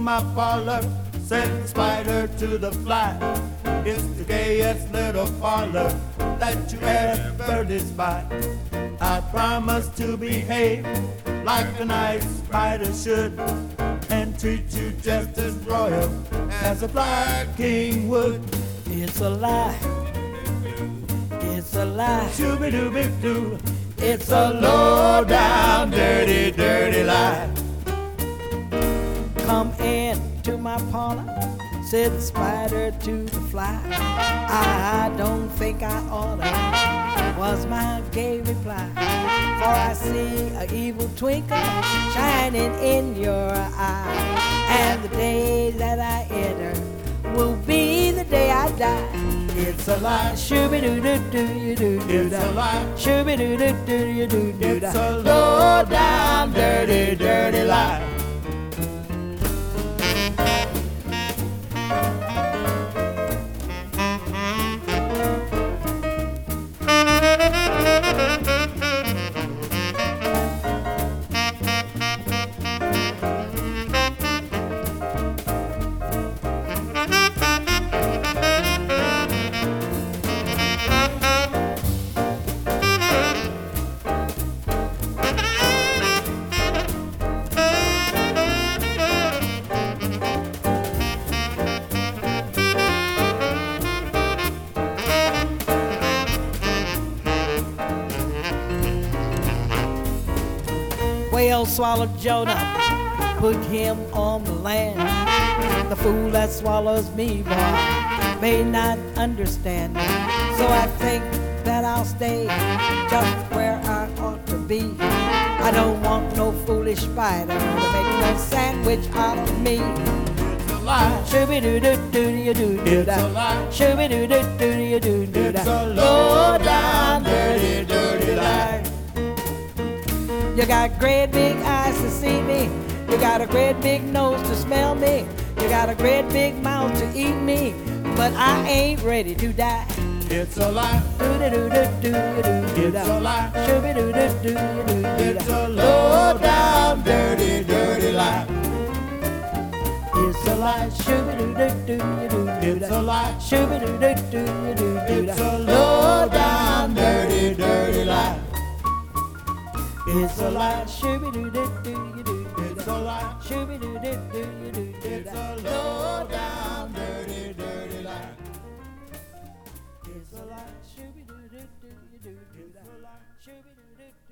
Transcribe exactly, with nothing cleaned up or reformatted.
my parlor, said the spider to the fly. It's the gayest little parlor that you ever did spy. I promise to behave like a nice spider should, and treat you just as royal as a fly king would. It's a lie. It's a lie. Shooby-dooby-doo. It's a low down, dirty, dirty lie. Come in to my parlor, said the spider to the fly. I don't think I oughta, was my gay reply. For I see a evil twinkle shining in your eye, and the day that I enter will be the day I die. It's a lie. Shooby-doo-doo-doo-you-doo-doo-da. It's a lie. Shooby-doo-doo-doo-you-doo-doo-da. It's a low down, dirty, dirty lie. Whale swallowed Jonah, put him on the land. The fool that swallows me, boy, may not understand. So I think that I'll stay just where I ought to be. I don't want no foolish spider to make no sandwich out of me. It's a lie. Shooby-doo-doo-doo-you-doo-doo-da. It's a lie. Shooby-doo-doo-doo-you-doo-doo-da. It's a low down, dirty, dirty lie. You got great big eyes to see me. You got a great big nose to smell me. You got a great big mouth to eat me. But I ain't ready to die. It's a lie. It's a lie. Shooby-doo-doo-doo-you-doo-doo-da. It's a low down, dirty, dirty lie. It's a lie. Shooby-doo-doo-doo-you-doo-doo-da. It's a lie. Shooby-doo-doo-doo-you-doo-doo-da. It's a low down, dirty, dirty lie. It's a lie. Shooby-doo-doo-doo-you-doo-doo-da. It's a lie. Shooby-doo-doo-doo-you-doo-doo-da. It's a low down, dirty, dirty lie. It's a lie. Shooby-doo-doo-doo-you-doo-doo-da. Shooby-doo-doo.